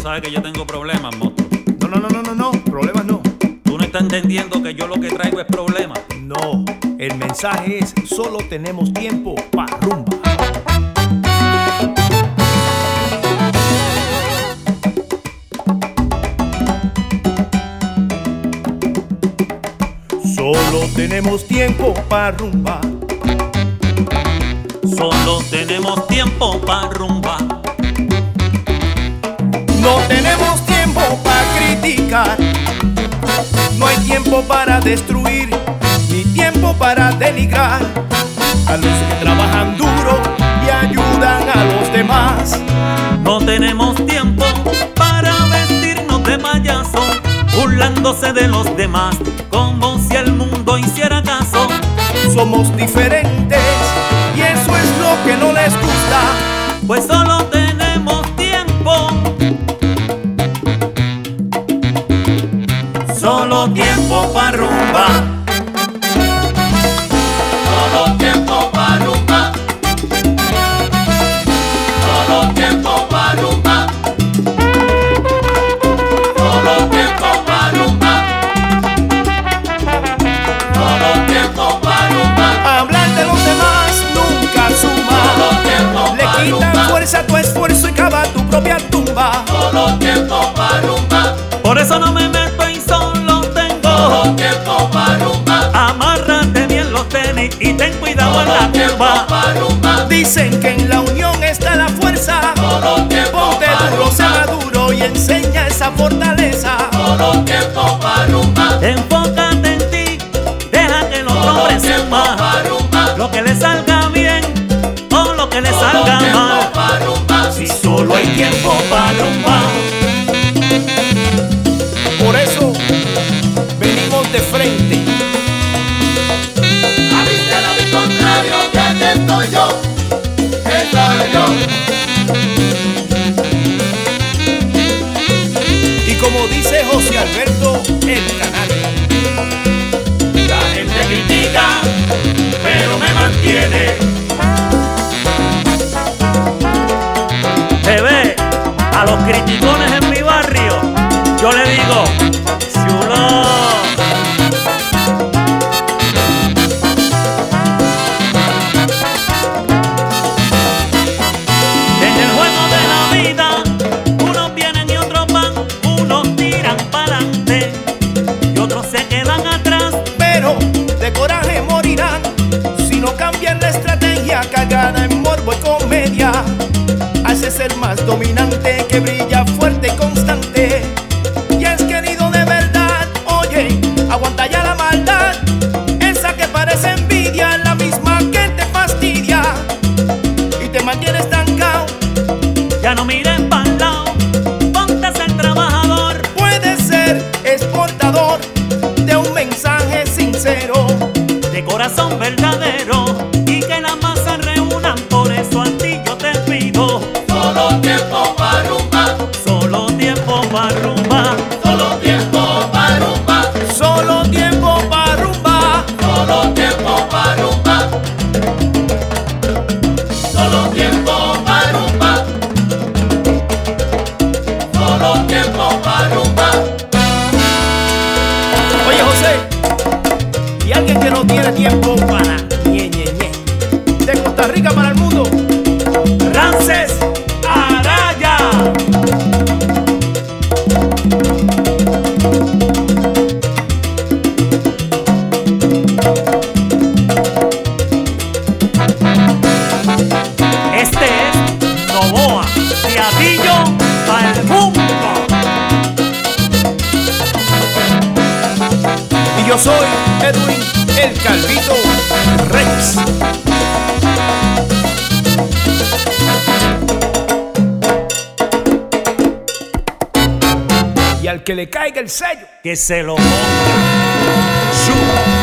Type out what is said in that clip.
sabes que yo tengo problemas, monstruo. No, problemas no. Tú no estás entendiendo que yo lo que traigo es problemas. No, el mensaje es: solo tenemos tiempo para rumba. Solo tenemos tiempo para rumba. Solo tenemos tiempo para rumba. No tenemos tiempo para criticar. No hay tiempo para destruir, ni tiempo para denigrar a los que trabajan duro y ayudan a los demás. No tenemos tiempo para vestirnos de payaso, burlándose de los demás, como si el mundo hiciera caso. Somos diferentes y eso es lo que no les gusta. Pues solo tenemos tiempo. Solo tiempo para rumba. Solo tiempo para rumba. Solo tiempo para rumba. Solo tiempo para rumba. Solo tiempo para rumba. Hablar de los demás nunca suma. Solo tiempo Le para quita rumba. fuerza a tu esfuerzo y cava tu propia tumba. Solo tiempo para rumba. Por eso no me meto y solo tengo solo tiempo para rumba. Amárrate bien los tenis y ten cuidado en la curva. Dicen que en la unión está la fuerza. Solo tiempo Ponte para duro, sé rumba. maduro y enseña esa fortaleza. Solo tiempo para rumba. Enfócate en ti, deja que los hombres presuman lo que le salga bien o lo que le salga mal. Si solo hay tiempo para rumba. Por eso venimos de frente. Aviste lo contrario, que aquí estoy yo, estoy yo. Y como dice José Alberto, el canario: La gente critica, pero me mantiene. Bebé, a los criticones en mi barrio, yo le digo, chulo. En el juego de la vida, unos vienen y otros van, unos tiran para adelante y otros se quedan atrás. pero de coraje morirán si no cambian la estrategia cargada en morbo y comedia. Hace ser más dominante que brilla fuerte y constante. Y es querido de verdad, oye, aguanta ya la maldad. Esa que parece envidia, la misma que te fastidia y te mantiene estancado. Ya no mires para el lado, ponte a ser trabajador. Puedes ser exportador de un mensaje sincero, De corazón verdadero y que las masas reúnan, por eso a ti yo te pido. Solo tiempo para rumba. Solo tiempo para rumba. Solo tiempo para rumba. solo tiempo para rumba. Solo tiempo para rumba. Solo tiempo para rumba. Solo tiempo para rumba. Oye, José, y alguien que no tiene tiempo para ñe. De Costa Rica para el mundo, Ramses Araya. Este es Novoa, Teatillo para el mundo. y yo soy Edwin el Calvito Rex. Y al que le caiga el sello, Que se lo ponga. ¡Shu!